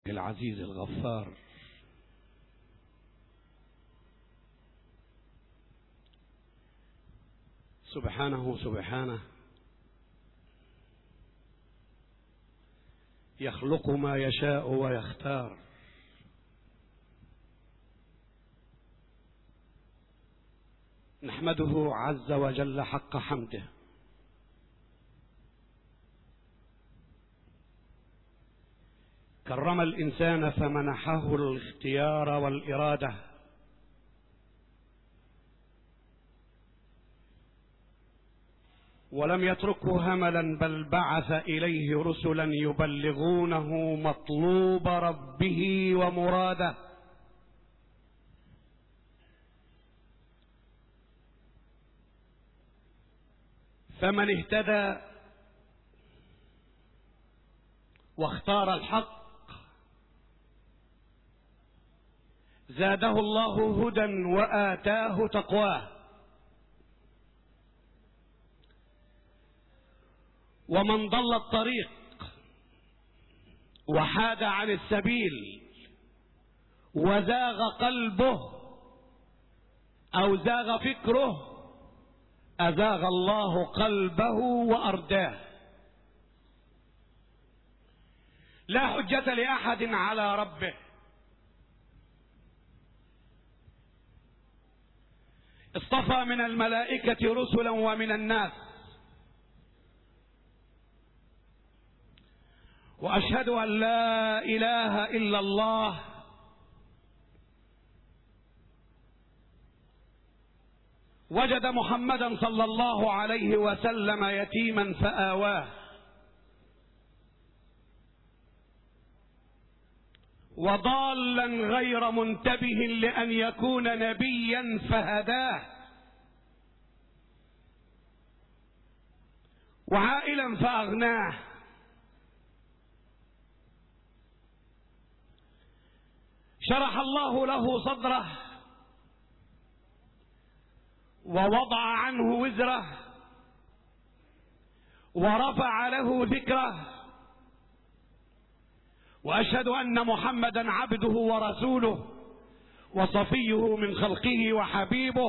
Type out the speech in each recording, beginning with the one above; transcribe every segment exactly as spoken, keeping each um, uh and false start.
العزيز الغفار. سبحانه سبحانه يخلق ما يشاء ويختار، نحمده عز وجل حق حمده، كرم الإنسان فمنحه الاختيار والإرادة، ولم يتركه هملا بل بعث إليه رسلا يبلغونه مطلوب ربه ومراده. فمن اهتدى واختار الحق زاده الله هدى وآتاه تقواه، ومن ضل الطريق وحاد عن السبيل وزاغ قلبه أو زاغ فكره أزاغ الله قلبه وأرداه. لا حجة لأحد على ربه، اصطفى من الملائكة رسلا ومن الناس، وأشهد أن لا إله إلا الله وجد محمدا صلى الله عليه وسلم يتيما فآواه، وضالا غير منتبه لأن يكون نبيا فهداه، وعائلا فأغناه، شرح الله له صدره ووضع عنه وزره ورفع له ذكره، وأشهد أن محمدا عبده ورسوله وصفيه من خلقه وحبيبه،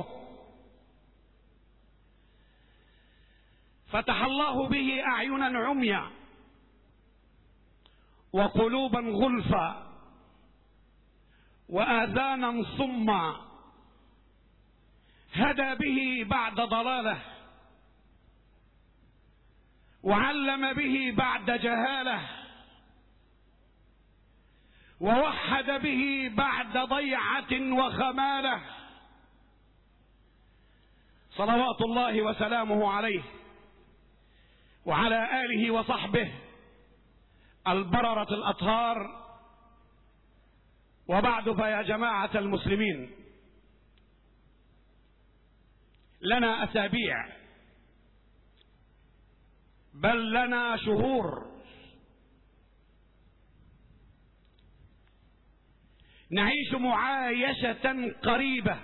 فتح الله به أعينا عميا وقلوبا غلفا وآذانا صما، هدى به بعد ضلاله، وعلم به بعد جهاله، ووحد به بعد ضيعة وخماله، صلوات الله وسلامه عليه وعلى آله وصحبه البررة الأطهار. وبعد، فيا جماعة المسلمين، لنا أسابيع بل لنا شهور نعيش معايشة قريبة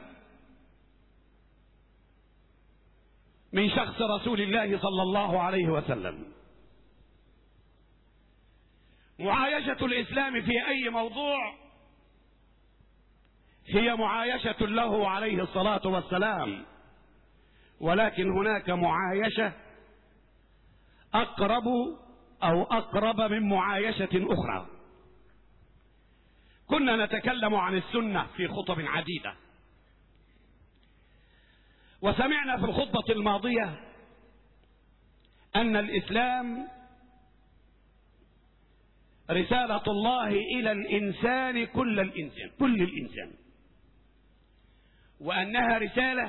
من شخص رسول الله صلى الله عليه وسلم. معايشة الإسلام في أي موضوع هي معايشة له عليه الصلاة والسلام، ولكن هناك معايشة أقرب أو أقرب من معايشة أخرى. كنا نتكلم عن السنة في خطب عديدة، وسمعنا في الخطبة الماضية أن الإسلام رسالة الله إلى الإنسان كل الإنسان كل الإنسان، وأنها رسالة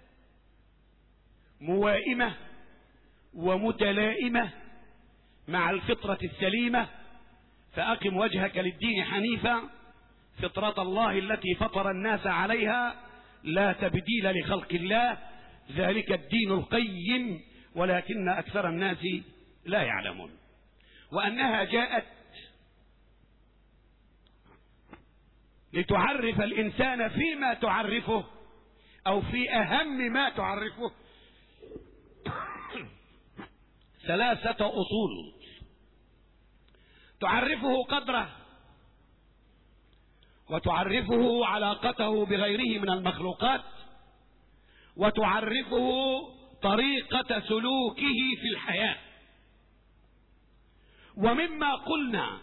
موائمة ومتلائمة مع الفطرة السليمة، فأقم وجهك للدين حنيفا فطرة الله التي فطر الناس عليها لا تبديل لخلق الله، ذلك الدين القيم ولكن أكثر الناس لا يعلمون. وأنها جاءت لتعرف الإنسان فيما تعرفه أو في أهم ما تعرفه ثلاثة أصول تعرفه قدره وتعرفه علاقته بغيره من المخلوقات، وتعرفه طريقة سلوكه في الحياة. ومما قلنا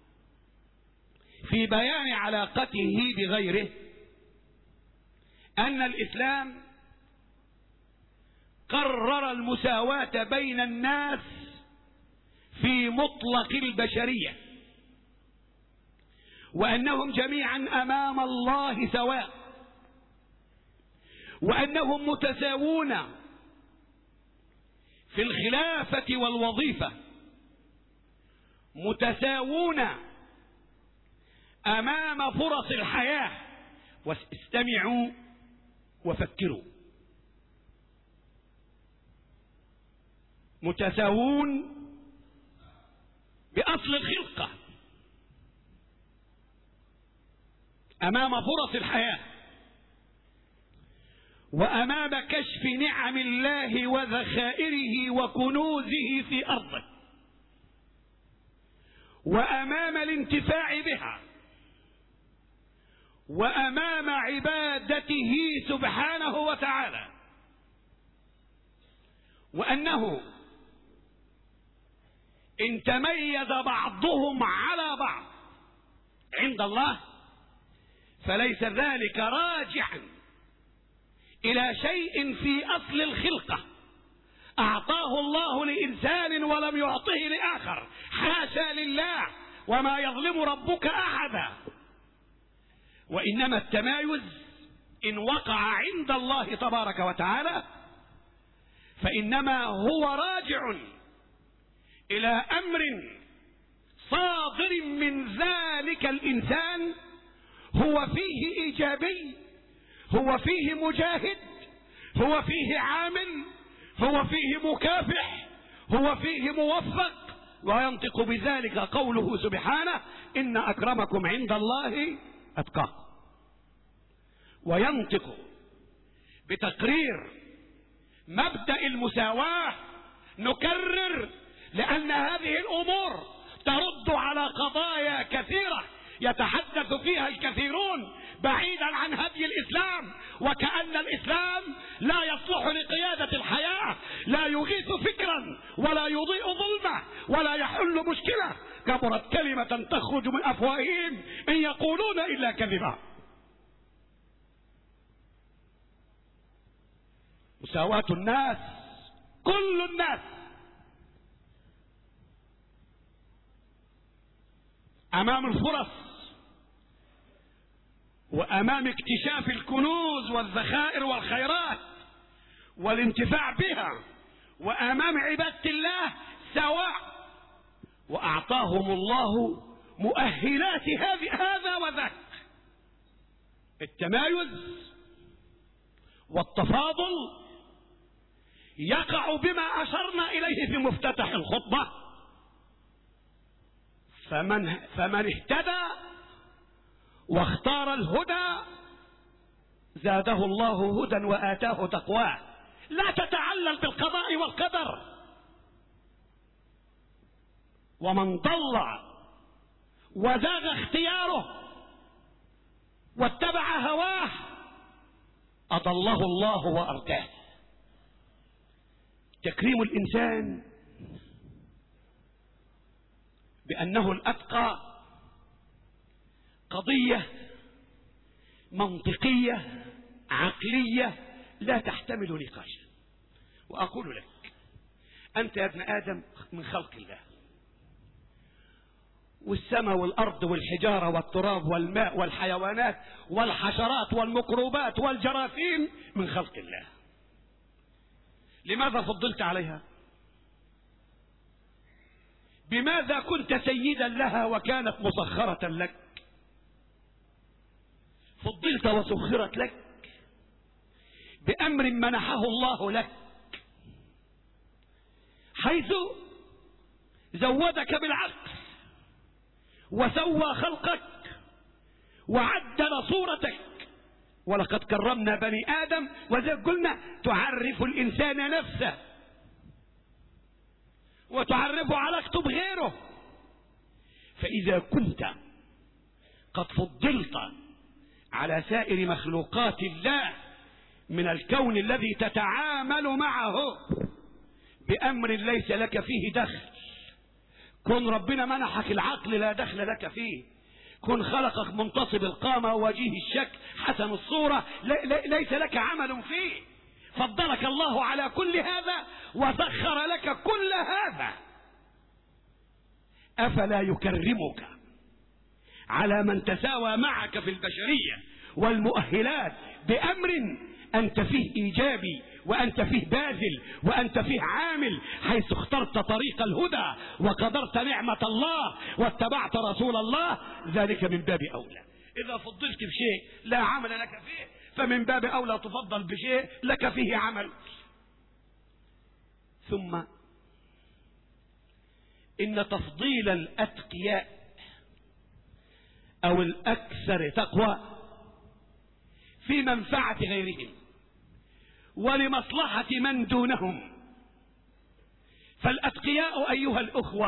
في بيان علاقته بغيره أن الإسلام قرر المساواة بين الناس في مطلق البشرية، وأنهم جميعا أمام الله سواء، وأنهم متساوون في الخلافة والوظيفة، متساوون أمام فرص الحياة. واستمعوا وفكروا، متساوون بأصل الخلقة أمام فرص الحياة، وأمام كشف نعم الله وذخائره وكنوزه في أرضه، وأمام الانتفاع بها، وأمام عبادته سبحانه وتعالى. وأنه إن تميز بعضهم على بعض عند الله فليس ذلك راجعا إلى شيء في أصل الخلقة أعطاه الله لإنسان ولم يعطه لآخر، حاشا لله، وما يظلم ربك أحدا. وإنما التمايز إن وقع عند الله تبارك وتعالى فإنما هو راجع إلى أمر صادر من ذلك الإنسان، هو فيه إيجابي، هو فيه مجاهد، هو فيه عامل، هو فيه مكافح، هو فيه موفق. وينطق بذلك قوله سبحانه: إن أكرمكم عند الله أتقاكم. وينطق بتقرير مبدأ المساواة. نكرر لأن هذه الأمور ترد على قضايا كثيرة يتحدث فيها الكثيرون بعيدا عن هدي الإسلام، وكأن الإسلام لا يصلح لقيادة الحياة، لا يغيث فكرا ولا يضيء ظلمة ولا يحل مشكلة. كبرت كلمة تخرج من أفواههم إن يقولون إلا كذبا. مساواة الناس، كل الناس، أمام الفرص وأمام اكتشاف الكنوز والذخائر والخيرات والانتفاع بها، وأمام عبادة الله سواء. وأعطاهم الله مؤهلات هذا وذاك. التمايز والتفاضل يقع بما أشرنا إليه في مفتتح الخطبة. فمن, فمن اهتدى واختار الهدى زاده الله هدى وآتاه تقواه. لا تتعلل بالقضاء والقدر. ومن ضل وزاغ اختياره واتبع هواه أضله الله وأرداه. تكريم الإنسان بأنه الأتقى قضية منطقية عقلية لا تحتمل نقاشا. وأقول لك أنت يا ابن آدم من خلق الله، والسماء والأرض والحجارة والتراب والماء والحيوانات والحشرات والميكروبات والجراثيم من خلق الله. لماذا فضلت عليها؟ بماذا كنت سيدا لها وكانت مسخرة لك؟ فضلت وسخرت لك بأمر منحه الله لك، حيث زودك بالعقل وسوى خلقك وعدل صورتك. ولقد كرمنا بني آدم، وزي قلنا تعرف الإنسان نفسه وتعرف علاقته بغيره. فإذا كنت قد فضلت على سائر مخلوقات الله من الكون الذي تتعامل معه بأمر ليس لك فيه دخل. كن ربنا منحك العقل لا دخل لك فيه، كن خلقك منتصب القامة ووجيه الشكل حسن الصورة ليس لك عمل فيه، فضلك الله على كل هذا وسخر لك كل هذا، أفلا يكرمك على من تساوى معك في البشرية والمؤهلات بأمر أنت فيه إيجابي وأنت فيه باذل وأنت فيه عامل، حيث اخترت طريق الهدى وقدرت نعمة الله واتبعت رسول الله، ذلك من باب أولى. إذا فضلت بشيء لا عمل لك فيه فمن باب أولى تفضل بشيء لك فيه عمل. ثم إن تفضيل الأتقياء أو الأكثر تقوى في منفعة غيرهم ولمصلحة من دونهم. فالأتقياء أيها الأخوة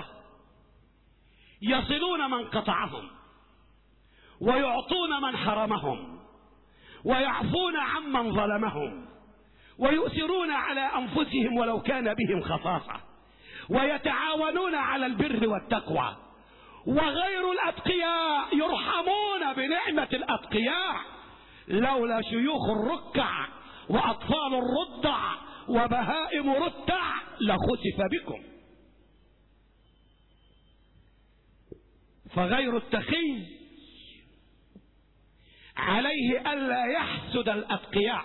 يصلون من قطعهم ويعطون من حرمهم ويعفون عمن ظلمهم ويؤثرون على أنفسهم ولو كان بهم خصاصة ويتعاونون على البر والتقوى. وغير الأتقياء يرحمون بنعمة الأتقياء، لولا شيوخ الركع وأطفال الرضع وبهائم رتع لخسف بكم. فغير التقي عليه ألا يحسد الأتقياء،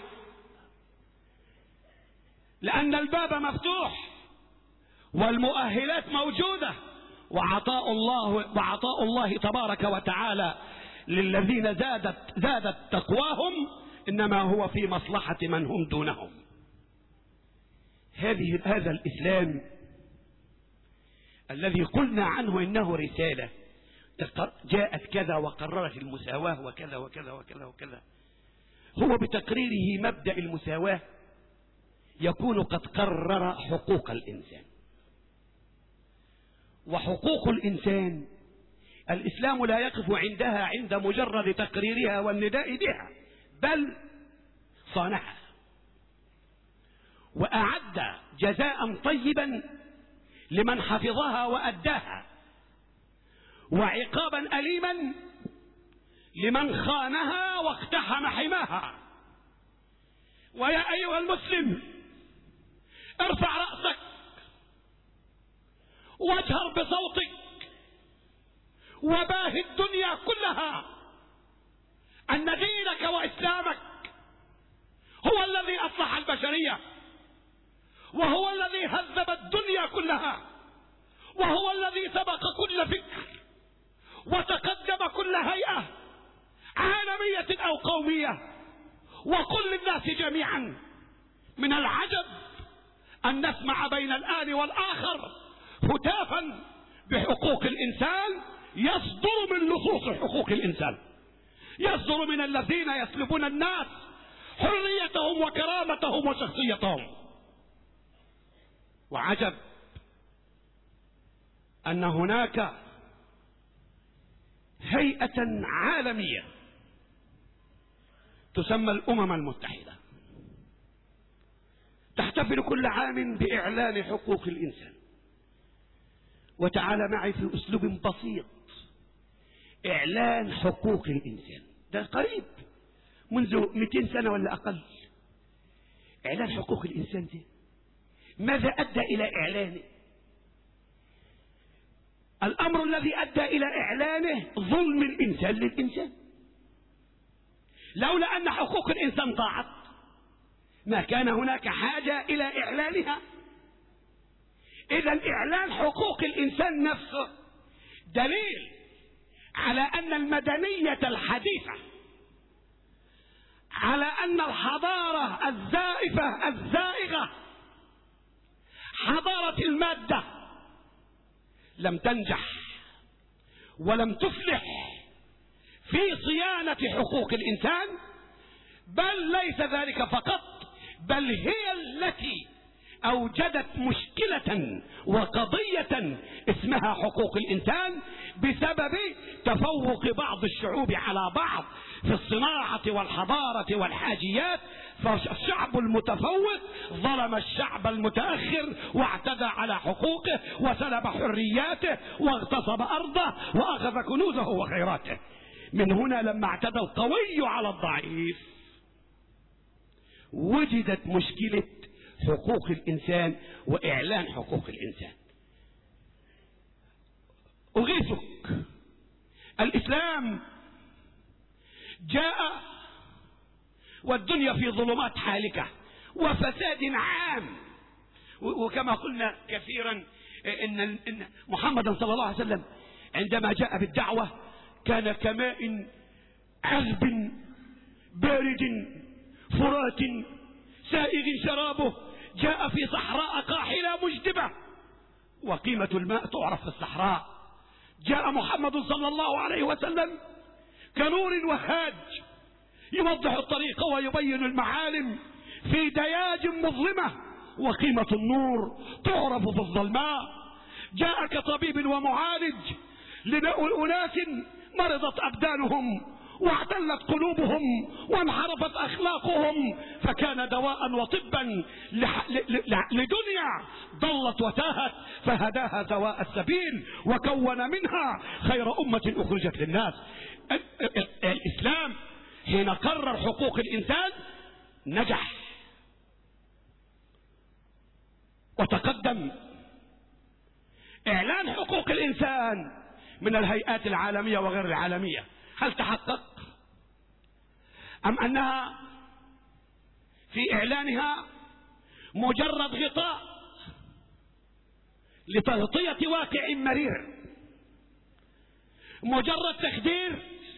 لأن الباب مفتوح والمؤهلات موجودة، وعطاء الله وعطاء الله تبارك وتعالى للذين زادت زادت تقواهم إنما هو في مصلحة من هم دونهم. هذه هذا الإسلام الذي قلنا عنه إنه رسالة جاءت كذا وقررت المساواة وكذا وكذا وكذا وكذا، هو بتقريره مبدأ المساواة يكون قد قرر حقوق الإنسان. وحقوق الإنسان الإسلام لا يقف عندها عند مجرد تقريرها والنداء بها، بل صانعها وأعد جزاء طيبا لمن حفظها وأداها، وعقابا أليما لمن خانها واقتحم حماها. ويا أيها المسلم ارفع رأسك واجهر بصوتك وباهي الدنيا كلها أن دينك وإسلامك هو الذي أصلح البشرية، وهو الذي هذب الدنيا كلها، وهو الذي سبق كل فكر وتقدم كل هيئة عالمية أو قومية. وقل للناس جميعا من العجب أن نسمع بين الآن والآخر هتافا بحقوق الإنسان يصدر من لصوص حقوق الإنسان، يصدر من الذين يسلبون الناس حريتهم وكرامتهم وشخصيتهم. وعجب أن هناك هيئة عالمية تسمى الأمم المتحدة تحتفل كل عام بإعلان حقوق الإنسان. وتعالى معي في أسلوب بسيط، إعلان حقوق الإنسان ده قريب منذ مئتين سنة ولا أقل. إعلان حقوق الإنسان ده ماذا أدى إلى إعلانه؟ الأمر الذي أدى إلى إعلانه ظلم الإنسان للإنسان. لولا أن حقوق الإنسان ضاعت ما كان هناك حاجة إلى إعلانها. إذا إعلان حقوق الإنسان نفسه دليل على أن المدنية الحديثة، على أن الحضارة الزائفة الزائغة، حضارة المادة، لم تنجح ولم تفلح في صيانة حقوق الإنسان. بل ليس ذلك فقط، بل هي التي أوجدت مشكلة وقضية اسمها حقوق الإنسان بسبب تفوق بعض الشعوب على بعض في الصناعة والحضارة والحاجيات، فالشعب المتفوق ظلم الشعب المتأخر واعتدى على حقوقه وسلب حرياته واغتصب أرضه وأخذ كنوزه وخيراته. من هنا لما اعتدى القوي على الضعيف وجدت مشكلة حقوق الإنسان وإعلان حقوق الإنسان. أغيثك، الإسلام جاء والدنيا في ظلمات حالكة وفساد عام، وكما قلنا كثيرا إن محمد صلى الله عليه وسلم عندما جاء بالدعوة كان كماء عذب بارد فرات سائغ شرابه، جاء في صحراء قاحلة مجدبة وقيمة الماء تعرف في الصحراء. جاء محمد صلى الله عليه وسلم كنور وهاج يوضح الطريق ويبين المعالم في دياج مظلمة، وقيمة النور تعرف في الظلماء. جاء كطبيب ومعالج لأناس مرضت أبدانهم واعتلت قلوبهم وانحرفت أخلاقهم، فكان دواء وطبا لدنيا ضلت وتاهت، فهداها سواء السبيل وكون منها خير أمة أخرجت للناس. الإسلام حين قرر حقوق الإنسان نجح وتقدم. إعلان حقوق الإنسان من الهيئات العالمية وغير العالمية هل تحقق أم أنها في إعلانها مجرد غطاء لتغطية واقع مرير، مجرد تخدير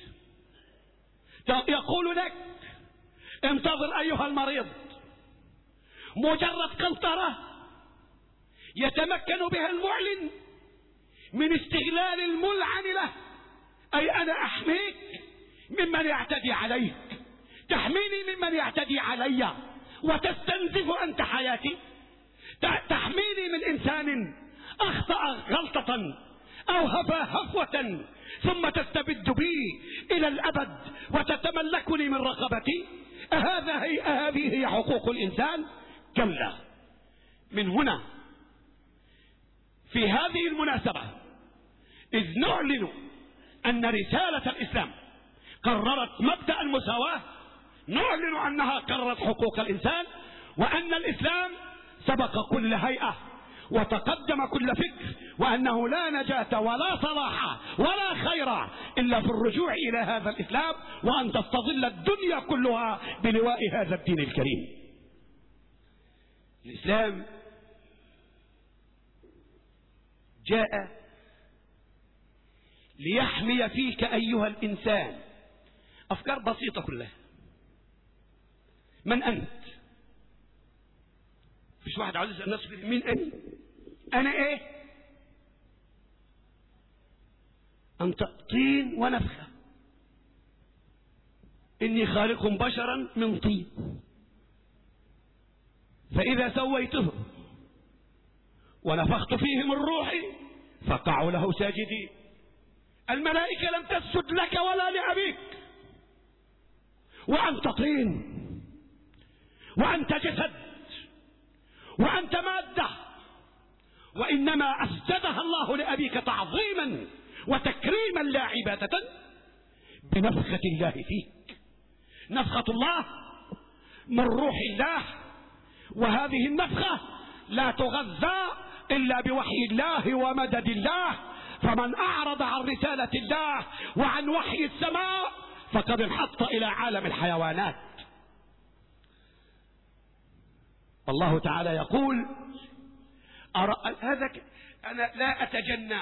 يقول لك انتظر أيها المريض، مجرد قنطرة يتمكن بها المعلن من استغلال الملعن له، أي أنا أحميك ممن يعتدي عليك، تحميني ممن يعتدي علي وتستنزف أنت حياتي، تحميني من إنسان أخطأ غلطة أو هفى هفوة ثم تستبد بي إلى الأبد وتتملكني من رقبتي. أهذا هي أهذه هي حقوق الإنسان؟ كلا. من هنا في هذه المناسبة إذ نعلن أن رسالة الإسلام قررت مبدأ المساواة، نعلن أنها قررت حقوق الإنسان، وأن الإسلام سبق كل هيئة وتقدم كل فكر، وأنه لا نجاة ولا صلاح ولا خير إلا في الرجوع إلى هذا الإسلام، وأن تستظل الدنيا كلها بلواء هذا الدين الكريم. الإسلام جاء ليحمي فيك أيها الإنسان أفكار بسيطة كلها. من أنت؟ مش واحد عاوز يسأل نفسه مين أنا؟ أنا إيه؟ أنت طين ونفخة، إني خالق بشرا من طين فإذا سويته ونفخت فيه من روحي فقعوا له ساجدين. الملائكة لم تسجد لك ولا لأبيك، وأنت طين وأنت جسد وأنت مادة، وإنما أسجدها الله لأبيك تعظيما وتكريما لا عبادة بنفخة الله فيك. نفخة الله من روح الله، وهذه النفخة لا تغذى إلا بوحي الله ومدد الله، فمن أعرض عن رسالة الله وعن وحي السماء فقد انحط إلى عالم الحيوانات. الله تعالى يقول هذا أنا لا أتجنى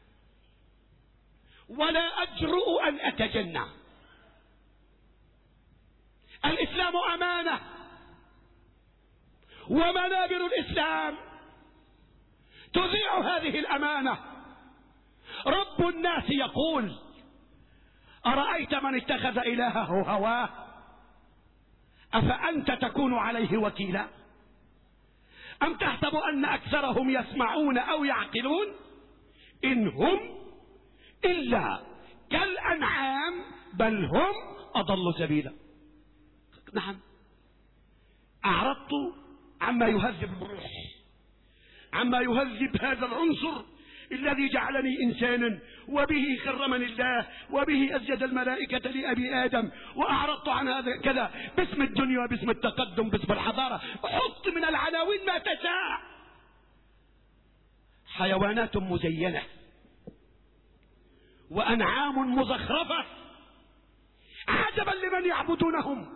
ولا أجرؤ أن أتجنى. الإسلام أمانة، ومنابر الإسلام تذيع هذه الأمانة. رب الناس يقول أرأيت من اتخذ إلهه هواه أفأنت تكون عليه وكيلا؟ أم تحسب أن أكثرهم يسمعون أو يعقلون؟ إن هم إلا كالأنعام بل هم أضل سبيلا. نعم، أعرضت عما يهذب الروح، عما يهذب هذا العنصر الذي جعلني إنسانا وبه كرمني الله وبه أسجد الملائكة لأبي آدم، وأعرضت عن هذا كذا باسم الدنيا وباسم التقدم باسم الحضارة. حط من العناوين ما تشاء. حيوانات مزينة وأنعام مزخرفة، عجبا لمن يعبدونهم،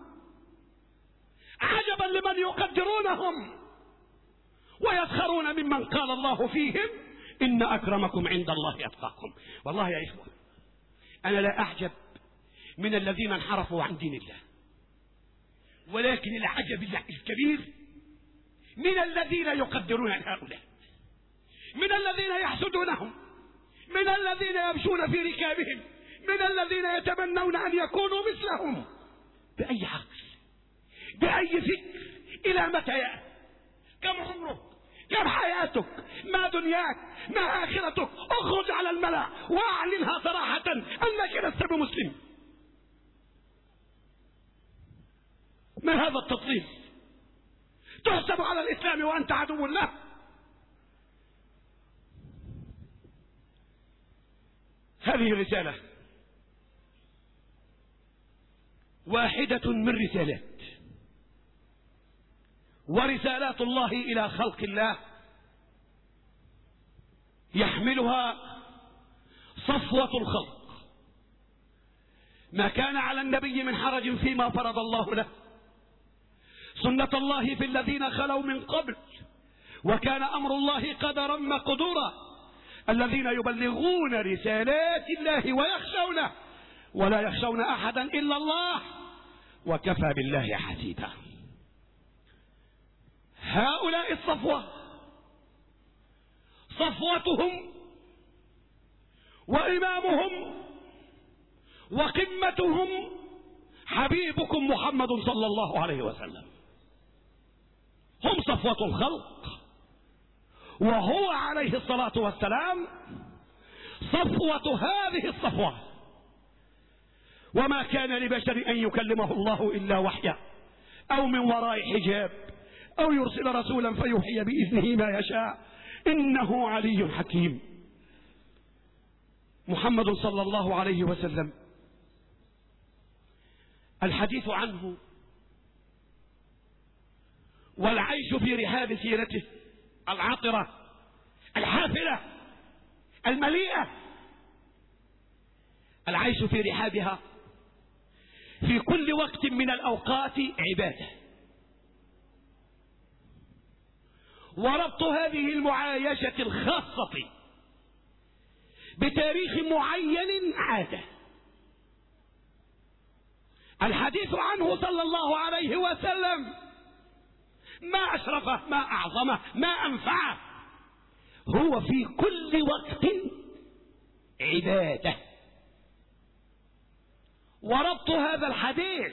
عجبا لمن يقدرونهم ويسخرون ممن قال الله فيهم إن أكرمكم عند الله أتقاكم. والله يا إخوة أنا لا أعجب من الذين انحرفوا عن دين الله، ولكن العجب الكبير من الذين يقدرون هؤلاء، من الذين يحسدونهم، من الذين يمشون في ركابهم، من الذين يتمنون أن يكونوا مثلهم. بأي عقل، بأي فكر، إلى متى يا كم عمرك، كم حياتك، ما دنياك، ما آخرتك؟ اخرج على الملأ واعلنها صراحة أنك لست بمسلم. ما هذا التطريف؟ تحسب على الإسلام وأنت عدو الله. هذه رسالة واحدة من رسالات ورسالات الله إلى خلق الله، يحملها صفوة الخلق. ما كان على النبي من حرج فيما فرض الله له، سنة الله في الذين خلوا من قبل، وكان أمر الله قدرا مقدورا. الذين يبلغون رسالات الله ويخشونه ولا يخشون أحدا إلا الله وكفى بالله حسيبا. هؤلاء الصفوة صفوتهم وإمامهم وقمتهم حبيبكم محمد صلى الله عليه وسلم. هم صفوة الخلق، وهو عليه الصلاة والسلام صفوة هذه الصفوة. وما كان لبشر أن يكلمه الله إلا وحيا أو من وراء حجاب أو يرسل رسولا فيوحي بإذنه ما يشاء، إنه علي حكيم. محمد صلى الله عليه وسلم الحديث عنه والعيش في رحاب سيرته العطرة الحافلة المليئة، العيش في رحابها في كل وقت من الأوقات عبادة. وربط هذه المعايشة الخاصة بتاريخ معين عادة. الحديث عنه صلى الله عليه وسلم ما أشرفه، ما أعظمه، ما أنفعه. هو في كل وقت عبادة. وربط هذا الحديث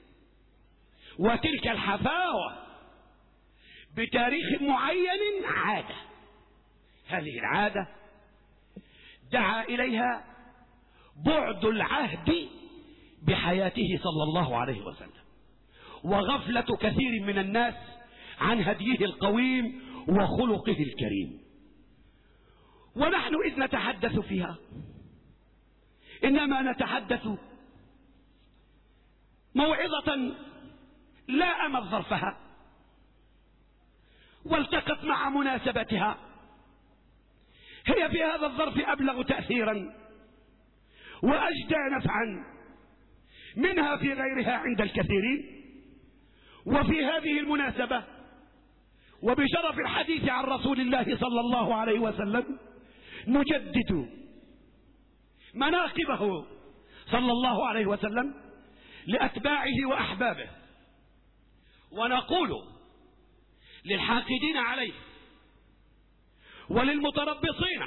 وتلك الحفاوة بتاريخ معين عادة. هذه العادة دعا إليها بعد العهد بحياته صلى الله عليه وسلم وغفلة كثير من الناس عن هديه القويم وخلقه الكريم. ونحن إذ نتحدث فيها إنما نتحدث موعظة لا أمت ظرفها والتقت مع مناسبتها. هي في هذا الظرف أبلغ تأثيرا وأجدى نفعا منها في غيرها عند الكثيرين. وفي هذه المناسبة وبشرف الحديث عن رسول الله صلى الله عليه وسلم نجدد مناقبه صلى الله عليه وسلم لأتباعه وأحبابه، ونقول للحاقدين عليه وللمتربصين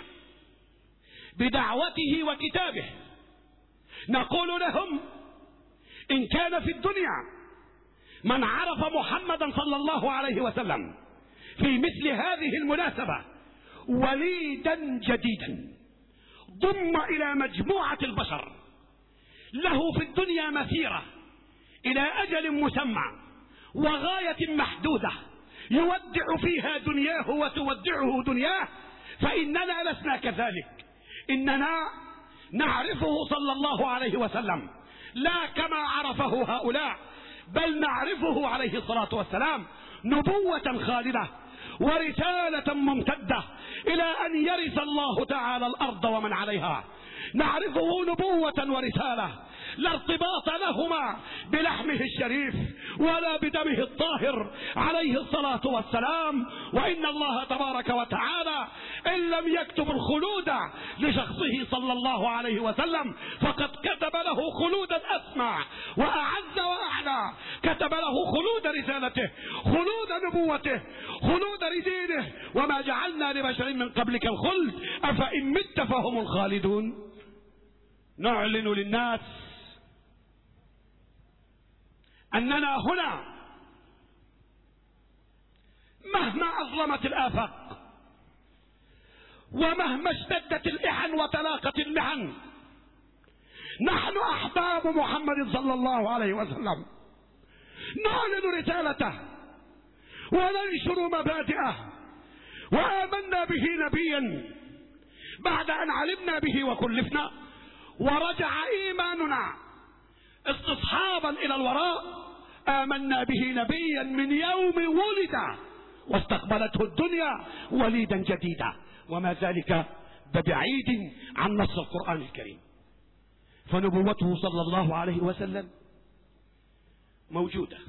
بدعوته وكتابه، نقول لهم إن كان في الدنيا من عرف محمدا صلى الله عليه وسلم في مثل هذه المناسبة وليدا جديدا ضم إلى مجموعة البشر له في الدنيا مسيرة إلى أجل مسمى وغاية محدودة يودع فيها دنياه وتودعه دنياه، فإننا لسنا كذلك. إننا نعرفه صلى الله عليه وسلم لا كما عرفه هؤلاء، بل نعرفه عليه الصلاة والسلام نبوة خالدة ورسالة ممتدة إلى أن يرث الله تعالى الأرض ومن عليها. نعرفه نبوة ورسالة لا ارتباط لهما بلحمه الشريف ولا بدمه الطاهر عليه الصلاة والسلام، وإن الله تبارك وتعالى إن لم يكتب الخلود لشخصه صلى الله عليه وسلم فقد كتب له خلودا أسمع وأعز وأعلى، كتب له خلود رسالته، خلود نبوته، خلود دينه. وما جعلنا لبشر من قبلك الخلد أفإن مت فهم الخالدون. نعلن للناس أننا هنا مهما أظلمت الآفاق ومهما اشتدت الإحن وتلاقت المحن نحن أحباب محمد صلى الله عليه وسلم، نعلن رسالته وننشر مبادئه، وآمنا به نبيا بعد أن علمنا به وكلفنا، ورجع إيماننا استصحابا إلى الوراء. آمنا به نبيا من يوم ولد واستقبلته الدنيا وليدا جديدا، وما ذلك ببعيد عن نص القرآن الكريم. فنبوته صلى الله عليه وسلم موجودة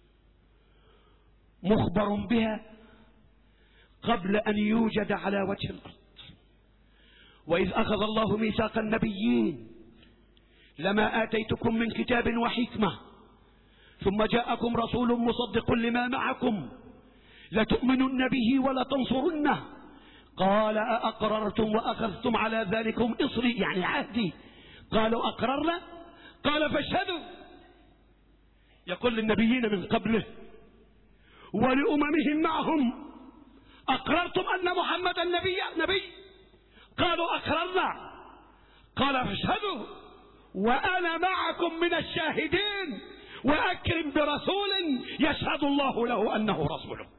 مخبر بها قبل أن يوجد على وجه الأرض. وإذ أخذ الله ميثاق النبيين لما آتيتكم من كتاب وحكمة ثم جاءكم رسول مصدق لما معكم لتؤمنن به ولتنصرنه قال أأقررتم وأخذتم على ذلكم إصري يعني عهدي قالوا أقررنا قال فاشهدوا. يقول للنبيين من قبله ولأممهم معهم أقررتم أن محمدا نبي نبي قالوا أقررنا قال فاشهدوا وأنا معكم من الشاهدين وأكرم برسول يشهد الله له أنه رسوله.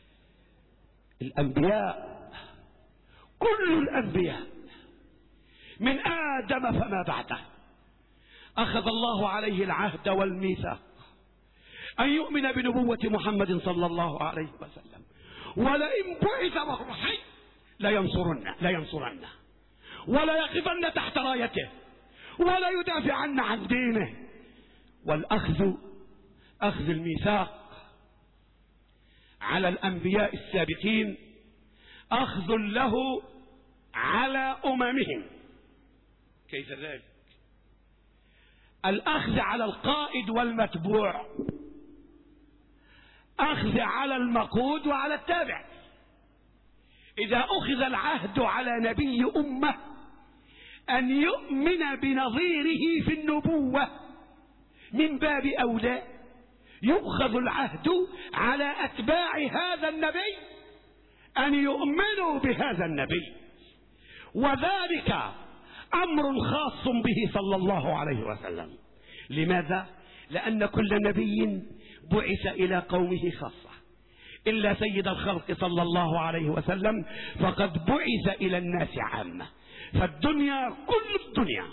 الأنبياء كل الأنبياء من آدم فما بعده أخذ الله عليه العهد والميثاق أن يؤمن بنبوة محمد صلى الله عليه وسلم، ولئن بعث وهو حي لا ينصرن لا ينصرنه ولا يقفن تحت رايته ولا يدافعن عن دينه. والأخذ أخذ الميثاق على الأنبياء السابقين أخذ له على أممهم. كيف ذلك؟ الأخذ على القائد والمتبوع أخذ على المقود وعلى التابع. إذا أخذ العهد على نبي أمة أن يؤمن بنظيره في النبوة من باب أولى يؤخذ العهد على أتباع هذا النبي أن يؤمنوا بهذا النبي، وذلك أمر خاص به صلى الله عليه وسلم. لماذا؟ لأن كل نبي بعث إلى قومه خاصة إلا سيد الخلق صلى الله عليه وسلم فقد بعث إلى الناس عامة. فالدنيا كل الدنيا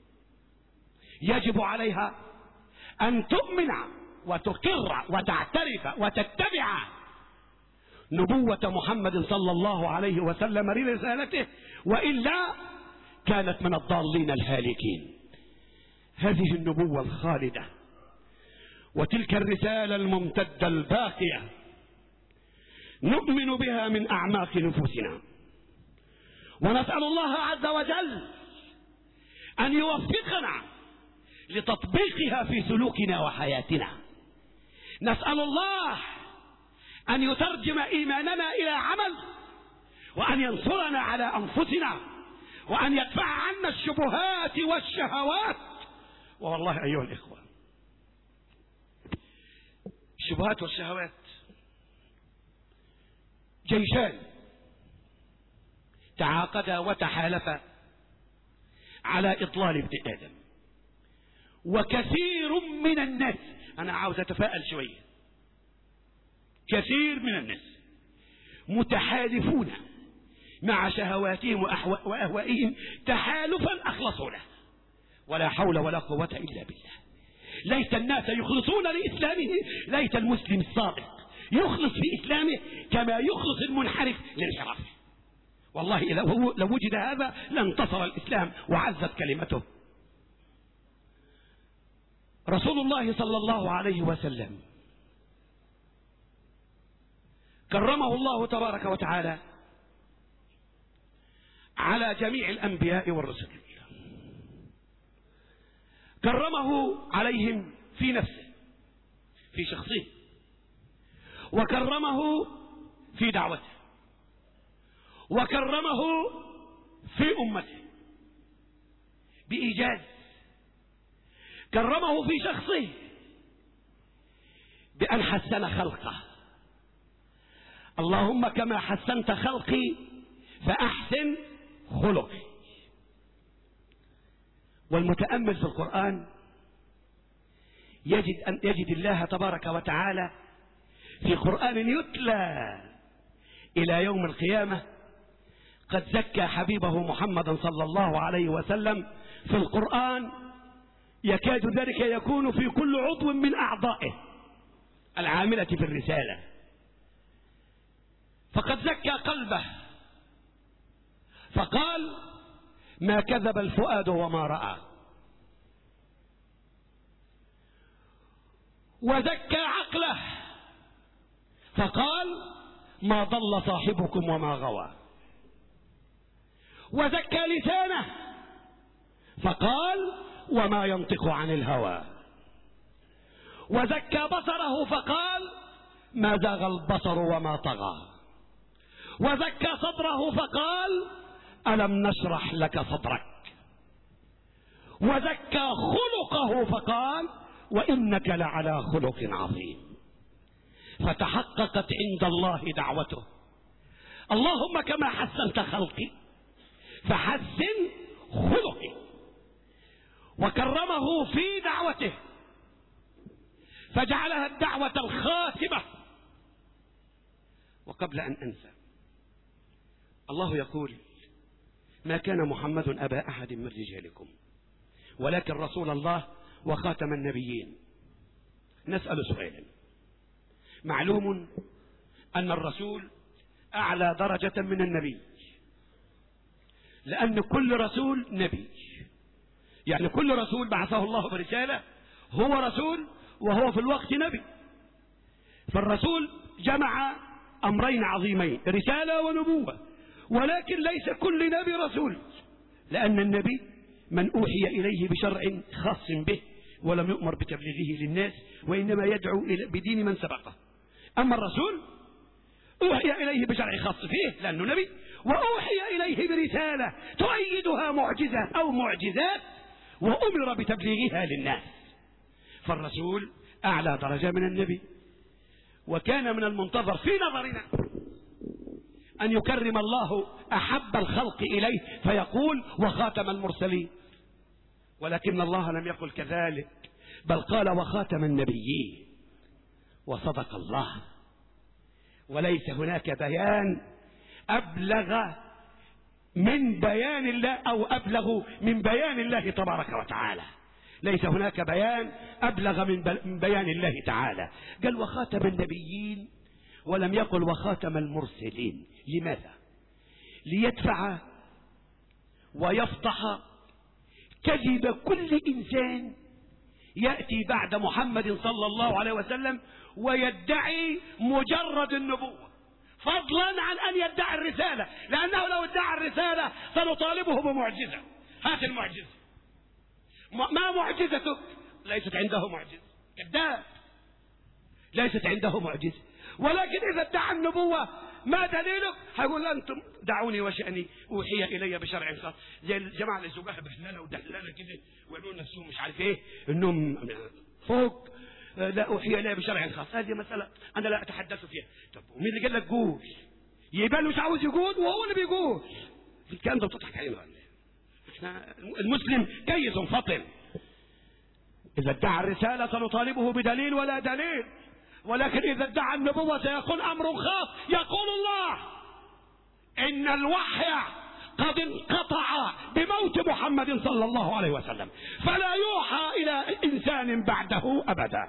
يجب عليها أن تؤمن وتقر وتعترف وتتبع نبوة محمد صلى الله عليه وسلم لرسالته، وإلا كانت من الضالين الهالكين. هذه النبوة الخالدة وتلك الرسالة الممتدة الباقية نؤمن بها من أعماق نفوسنا، ونسأل الله عز وجل أن يوفقنا لتطبيقها في سلوكنا وحياتنا. نسأل الله أن يترجم إيماننا إلى عمل، وأن ينصرنا على أنفسنا، وأن يدفع عنا الشبهات والشهوات. والله أيها الإخوة الشبهات والشهوات جيشان تعاقدا وتحالفا على إضلال ابن آدم، وكثير من الناس، أنا عاوز أتفائل شوية، كثير من الناس متحالفون مع شهواتهم وأهوائهم تحالفا أخلصوا له، ولا حول ولا قوة إلا بالله. ليت الناس يخلصون لإسلامه، ليت المسلم الصادق يخلص في إسلامه كما يخلص المنحرف لانحرافه. والله لو لو وجد هذا لانتصر الإسلام وعزت كلمته. رسول الله صلى الله عليه وسلم كرمه الله تبارك وتعالى على جميع الأنبياء والرسل، كرمه عليهم في نفسه في شخصه، وكرمه في دعوته، وكرمه في أمته بإيجاز. كرمه في شخصه بأن حسن خلقه. اللهم كما حسنت خلقي فأحسن خلقي. والمتأمل في القرآن يجد أن يجد الله تبارك وتعالى في قرآن يتلى إلى يوم القيامة قد زكى حبيبه محمدا صلى الله عليه وسلم في القرآن، يكاد ذلك يكون في كل عضو من أعضائه العاملة في الرسالة. فقد زكى قلبه فقال: ما كذب الفؤاد وما رأى. وزكى عقله فقال: ما ضل صاحبكم وما غوى. وزكى لسانه فقال: وما ينطق عن الهوى. وزكى بصره فقال: ما زاغ البصر وما طغى. وزكى صدره فقال: ألم نشرح لك صدرك. وزكى خلقه فقال: وإنك لعلى خلق عظيم. فتحققت عند الله دعوته: اللهم كما حسنت خلقي فحسن خلقي. وكرمه في دعوته فجعلها الدعوة الخاتمة. وقبل أن أنسى، الله يقول: ما كان محمد أبا أحد من رجالكم ولكن رسول الله وخاتم النبيين. نسأل سؤالا: معلوم أن الرسول أعلى درجة من النبي، لأن كل رسول نبي، يعني كل رسول بعثه الله برسالة هو رسول وهو في الوقت نبي. فالرسول جمع أمرين عظيمين: رسالة ونبوة. ولكن ليس كل نبي رسول، لأن النبي من أوحي إليه بشرع خاص به ولم يؤمر بتبليغه للناس، وإنما يدعو بدين من سبقه. أما الرسول أوحي إليه بشرع خاص فيه لأنه نبي، وأوحي إليه برسالة تؤيدها معجزة أو معجزات، وأمر بتبليغها للناس. فالرسول أعلى درجة من النبي. وكان من المنتظر في نظرنا أن يكرم الله أحب الخلق إليه فيقول: وخاتم المرسلين. ولكن الله لم يقل كذلك، بل قال: وخاتم النبيين. وصدق الله. وليس هناك بيان أبلغ من بيان الله، أو أبلغ من بيان الله تبارك وتعالى. ليس هناك بيان أبلغ من بيان الله تعالى. قال: وخاتم النبيين، ولم يقل وخاتم المرسلين. لماذا؟ ليدفع ويفضح كذب كل إنسان يأتي بعد محمد صلى الله عليه وسلم ويدعي مجرد النبوة، فضلا عن أن يدعي الرسالة، لأنه لو ادعى الرسالة سنطالبه بمعجزة. هات المعجزة. ما معجزتك؟ ليست عنده معجزة، كذاب، ليست عنده معجزة. ولكن إذا ادعى النبوة ما دليلك؟ هيقول: أنتم دعوني وشأني، أوحي إلي بشرع خاص. زي الجماعة اللي زوجها بهلالة ودهلالة كده ويقولون نفسهم مش عارف إيه، إنهم فوق. لا، أوحي إلي بشرع خاص. هذه مسألة أنا لا أتحدث فيها. طب ومين اللي قال لك قول؟ يبقى مش عاوز يقول وهو اللي بيقول. الكلام ده بتضحك علينا ولا ايه؟ احنا المسلم كيس فطن. اذا ادعى الرسالة سنطالبه بدليل ولا دليل، ولكن اذا ادعى النبوة سيكون امر خاص. يقول الله ان الوحي قد انقطع بموت محمد صلى الله عليه وسلم، فلا يوحى الى انسان بعده ابدا.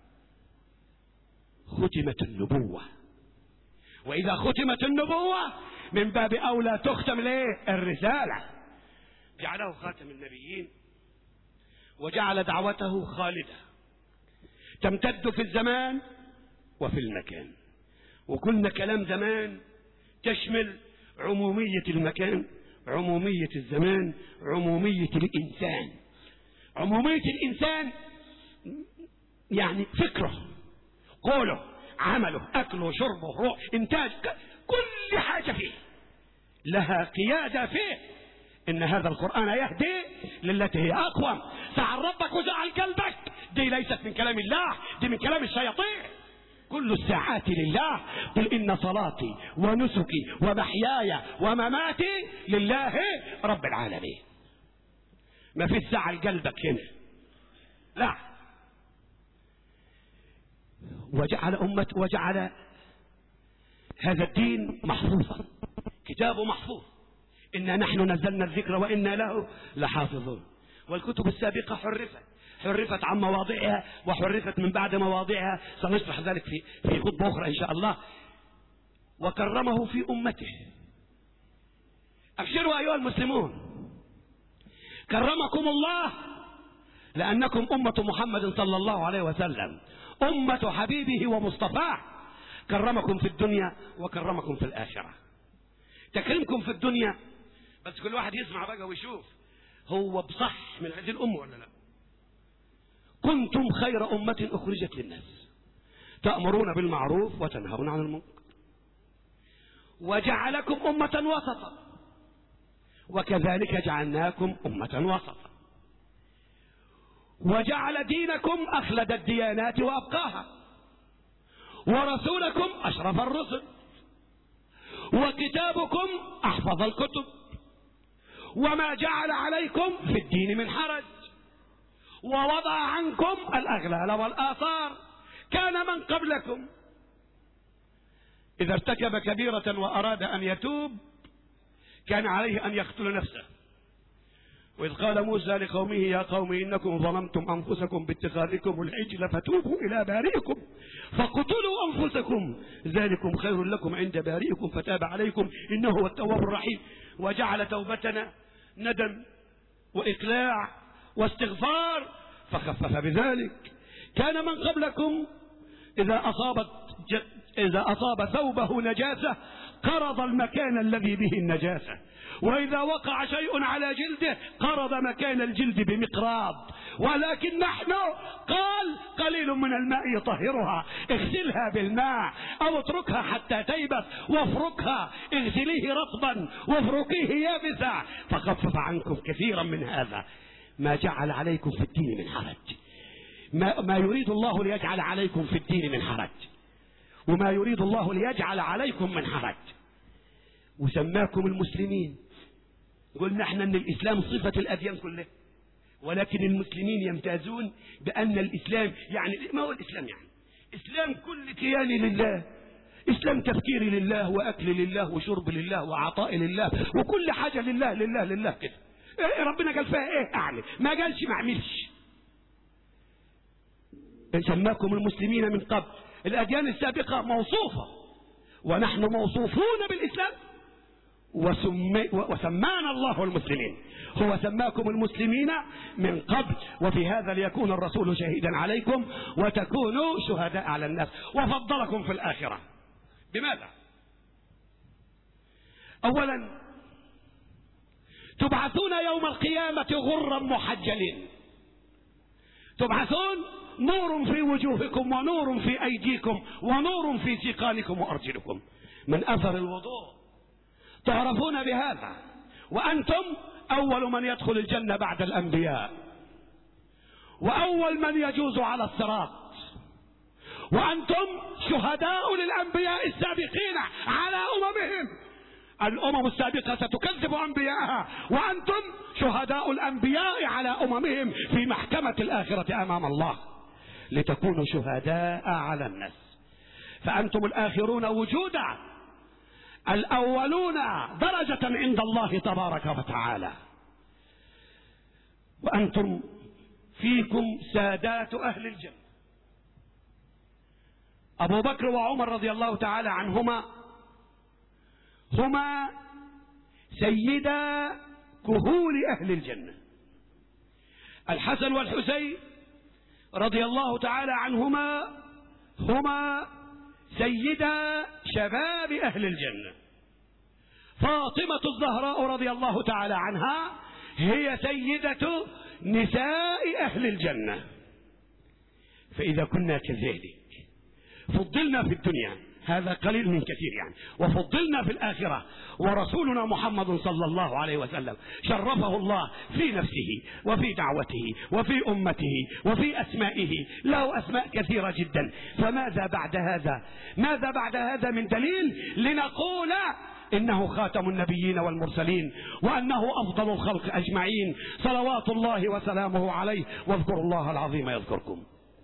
ختمت النبوة، واذا ختمت النبوة من باب اولى تختم ليه الرسالة. جعله خاتم النبيين وجعل دعوته خالدة تمتد في الزمان وفي المكان. وقلنا كلام زمان تشمل عمومية المكان، عمومية الزمان، عمومية الإنسان. عمومية الإنسان يعني فكره، قوله، عمله، أكله، شربه، روح، إنتاج، كل حاجة فيه لها قيادة فيه. إن هذا القرآن يهدي للتي هي أقوم. سعى ربك وجعل قلبك، دي ليست من كلام الله، دي من كلام الشياطين. كل الساعات لله، قل إن صلاتي ونسكي ومحياي ومماتي لله رب العالمين. ما في ساعة لقلبك هنا، لا. وجعل أمة وجعل هذا الدين محفوظا، كتابه محفوظ. إنا نحن نزلنا الذكر وإنا له لحافظون. والكتب السابقة حرفت حرفت عن مواضعها وحرفت من بعد مواضعها، سنشرح ذلك في في خطبة أخرى إن شاء الله. وكرمه في أمته. أبشروا أيها المسلمون، كرمكم الله لأنكم أمة محمد صلى الله عليه وسلم، أمة حبيبه ومصطفاه. كرمكم في الدنيا وكرمكم في الآخرة. تكريمكم في الدنيا بس كل واحد يسمع بقى ويشوف هو بصح من هذه الأمة ولا لا. كنتم خير أمة أخرجت للناس تأمرون بالمعروف وتنهون عن المنكر، وجعلكم أمة وسطا، وكذلك جعلناكم أمة وسطا، وجعل دينكم أخلد الديانات وأبقاها، ورسولكم أشرف الرسل، وكتابكم أحفظ الكتب، وما جعل عليكم في الدين من حرج، ووضع عنكم الأغلال والآثار. كان من قبلكم إذا ارتكب كبيرة وأراد أن يتوب كان عليه أن يقتل نفسه. وإذ قال موسى لقومه يا قوم إنكم ظلمتم أنفسكم باتخاذكم العجل فتوبوا إلى بارئكم فاقتلوا أنفسكم ذلكم خير لكم عند بارئكم فتاب عليكم إنه هو التواب الرحيم. وجعل توبتنا ندم وإقلاع واستغفار فخفف بذلك. كان من قبلكم إذا أصابت إذا أصاب ثوبه نجاسة قرض المكان الذي به النجاسة، وإذا وقع شيء على جلده قرض مكان الجلد بمقراض. ولكن نحن قال قليل من الماء يطهرها، اغسلها بالماء أو اتركها حتى تيبس وافركها، اغسليه رطبا وافركيه يابسا، فخفف عنكم كثيرا من هذا. ما جعل عليكم في الدين من حرج، ما, ما يريد الله ليجعل عليكم في الدين من حرج، وما يريد الله ليجعل عليكم من حرج. وسماكم المسلمين. قلنا احنا ان الاسلام صفة الاديان كلها، ولكن المسلمين يمتازون بان الاسلام يعني ما هو الاسلام؟ يعني اسلام كل كياني لله، اسلام تفكيري لله واكل لله وشرب لله وعطاء لله وكل حاجة لله لله لله كده. إيه ربنا قال فيها ايه؟ اعمل، ما قالش ما اعملش. سماكم المسلمين من قبل. الاديان السابقة موصوفة ونحن موصوفون بالاسلام، وسمي وسمانا الله المسلمين. هو سماكم المسلمين من قبل، وفي هذا ليكون الرسول شهيدا عليكم وتكونوا شهداء على الناس، وفضلكم في الآخرة. بماذا؟ أولا تبعثون يوم القيامة غرا محجلين، تبعثون نور في وجوهكم ونور في أيديكم ونور في سيقانكم وأرجلكم من أثر الوضوء، تعرفون بهذا. وأنتم أول من يدخل الجنة بعد الأنبياء، وأول من يجوز على الصراط، وأنتم شهداء للأنبياء السابقين على أممهم. الأمم السابقة ستكذب أنبياءها، وأنتم شهداء الأنبياء على أممهم في محكمة الآخرة أمام الله، لتكونوا شهداء على الناس. فأنتم الآخرون وجودا، الأولون درجة عند الله تبارك وتعالى، وأنتم فيكم سادات أهل الجنة. أبو بكر وعمر رضي الله تعالى عنهما هما سيدا كهول أهل الجنة. الحسن والحسين رضي الله تعالى عنهما هما سيدا شباب أهل الجنة. فاطمة الزهراء رضي الله تعالى عنها هي سيدة نساء أهل الجنة. فإذا كنا كذلك فضلنا في الدنيا، هذا قليل من كثير يعني، وفضلنا في الآخرة، ورسولنا محمد صلى الله عليه وسلم شرفه الله في نفسه وفي دعوته وفي أمته وفي أسمائه، له أسماء كثيرة جدا. فماذا بعد هذا؟ ماذا بعد هذا من دليل لنقول إنه خاتم النبيين والمرسلين، وأنه أفضل الخلق أجمعين، صلوات الله وسلامه عليه. واذكروا الله العظيم يذكركم.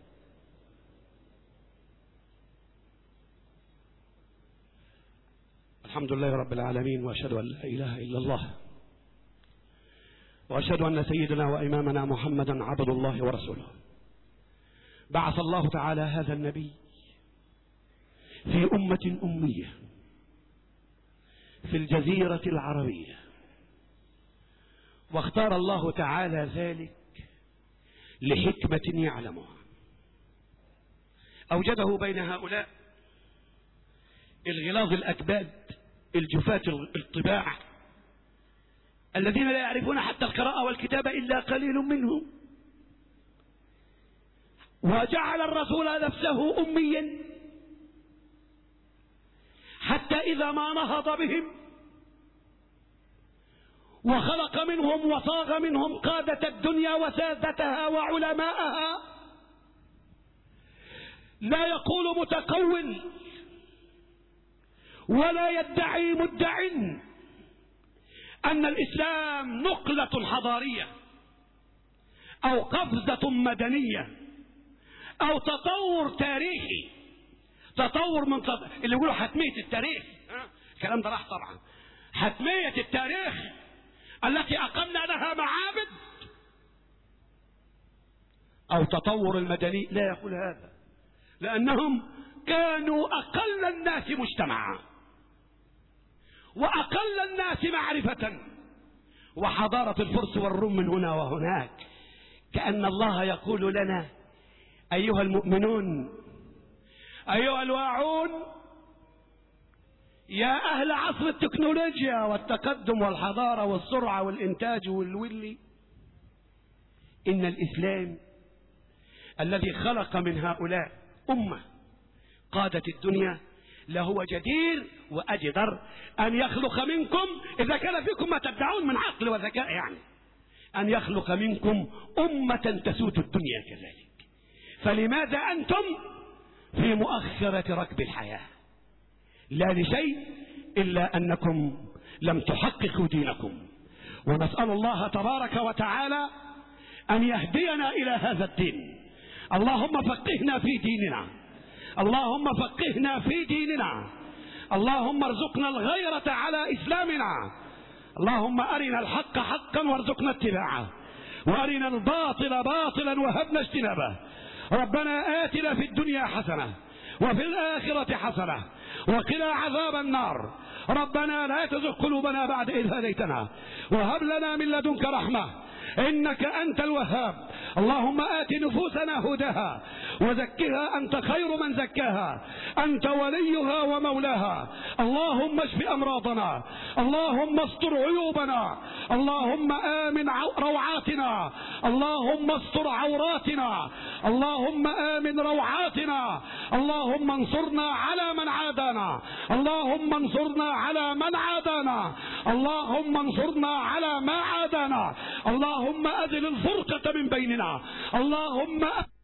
الحمد لله رب العالمين، وأشهد أن لا إله إلا الله، وأشهد أن سيدنا وإمامنا محمدا عبد الله ورسوله. بعث الله تعالى هذا النبي في أمة أمية في الجزيرة العربية، واختار الله تعالى ذلك لحكمة يعلمها. أوجده بين هؤلاء الغلاظ الأكباد الجفاة الطباع الذين لا يعرفون حتى القراءة والكتابة إلا قليل منهم، وجعل الرسول نفسه أميا حتى إذا ما نهض بهم وخلق منهم وصاغ منهم قادة الدنيا وسادتها وعلماءها، لا يقول متقول ولا يدعي مدع أن الإسلام نقلة حضارية أو قفزة مدنية أو تطور تاريخي، تطور من تط... اللي يقولوا حتمية التاريخ، الكلام ده راح طبعا. حتمية التاريخ التي أقمنا لها معابد، أو تطور المدني، لا يقول هذا، لأنهم كانوا أقل الناس مجتمعا وأقل الناس معرفة، وحضارة الفرس والروم من هنا وهناك. كأن الله يقول لنا أيها المؤمنون، أيها الواعون، يا أهل عصر التكنولوجيا والتقدم والحضارة والسرعة والإنتاج والولي، إن الإسلام الذي خلق من هؤلاء أمة قادت الدنيا لهو جدير وأجدر أن يخلق منكم، إذا كان فيكم ما تدعون من عقل وذكاء يعني، أن يخلق منكم أمة تسود الدنيا كذلك. فلماذا أنتم في مؤخرة ركب الحياة؟ لا لشيء إلا أنكم لم تحققوا دينكم. ونسأل الله تبارك وتعالى أن يهدينا إلى هذا الدين. اللهم فقهنا في ديننا، اللهم فقهنا في ديننا، اللهم ارزقنا الغيرة على إسلامنا، اللهم أرنا الحق حقا وارزقنا اتباعه، وأرنا الباطل باطلا وهبنا اجتنابه. ربنا آتنا في الدنيا حسنة وفي الآخرة حسنة وقنا عذاب النار. ربنا لا تزغ قلوبنا بعد إذ هديتنا وهب لنا من لدنك رحمة إنك أنت الوهاب. اللهم آت نفوسنا هداها وزكها أنت خير من زكاها، أنت وليها ومولاها. اللهم اشف أمراضنا، اللهم استر عيوبنا، اللهم آمن روعاتنا، اللهم استر عوراتنا، اللهم آمن روعاتنا، اللهم انصرنا على من عادانا، اللهم انصرنا على من عادانا، اللهم انصرنا على ما عادانا، اللهم أذل الفرقة من بيننا، اللهم